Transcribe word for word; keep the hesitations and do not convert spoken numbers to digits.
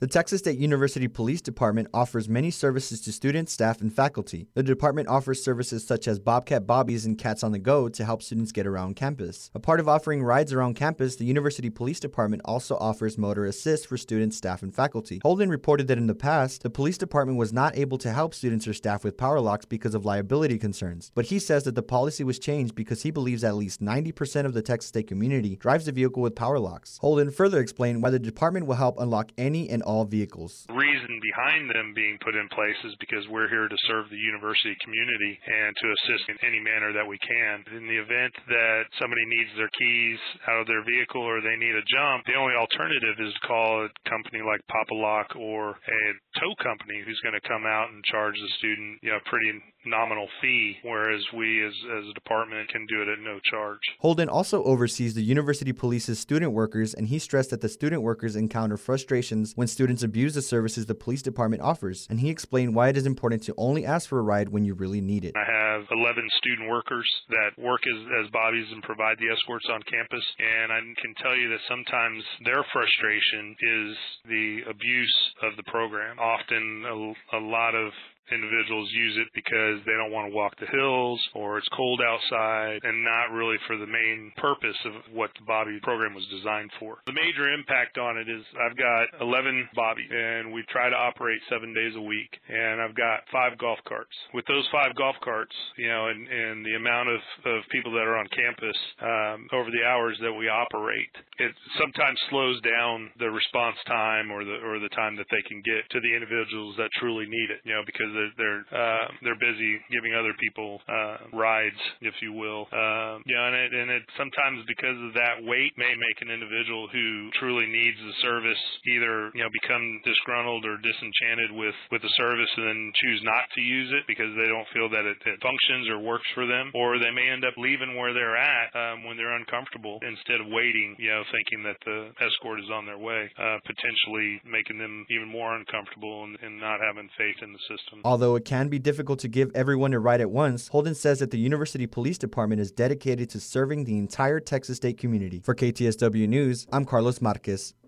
The Texas State University Police Department offers many services to students, staff, and faculty. The department offers services such as Bobcat Bobbies and Cats on the Go to help students get around campus. A part of offering rides around campus, the University Police Department also offers motor assist for students, staff, and faculty. Holden reported that in the past, the police department was not able to help students or staff with power locks because of liability concerns. But he says that the policy was changed because he believes at least ninety percent of the Texas State community drives a vehicle with power locks. Holden further explained why the department will help unlock any and all vehicles. The reason behind them being put in place is because we're here to serve the university community and to assist in any manner that we can. In the event that somebody needs their keys out of their vehicle or they need a jump, the only alternative is to call a company like Papa Lock or a tow company who's going to come out and charge the student, you know, a pretty nominal fee, whereas we as, as a department can do it at no charge. Holden also oversees the University Police's student workers, and he stressed that the student workers encounter frustrations when students abuse the services the police department offers, and he explained why it is important to only ask for a ride when you really need it. I have eleven student workers that work as, as bobbies and provide the escorts on campus, and I can tell you that sometimes their frustration is the abuse of the program. Often a, a lot of individuals use it because they don't want to walk the hills or it's cold outside and not really for the main purpose of what the Bobby program was designed for. The major impact on it is I've got eleven Bobbies and we try to operate seven days a week, and I've got five golf carts. With those five golf carts, you know, and, and the amount of, of people that are on campus um, over the hours that we operate, it sometimes slows down the response time or the or the time that they can get to the individuals that truly need it, you know, because they're they're, uh, they're busy giving other people uh, rides, if you will. Um, you know, and it, and it sometimes because of that weight may make an individual who truly needs the service either, you know, become disgruntled or disenchanted with, with the service and then choose not to use it because they don't feel that it, it functions or works for them, or they may end up leaving where they're at um, when they're uncomfortable instead of waiting, you know, thinking that the escort is on their way, uh, potentially making them even more uncomfortable and, and not having faith in the system. Although it can be difficult to give everyone a ride at once, Holden says that the University Police Department is dedicated to serving the entire Texas State community. For K T S W News, I'm Carlos Marquez.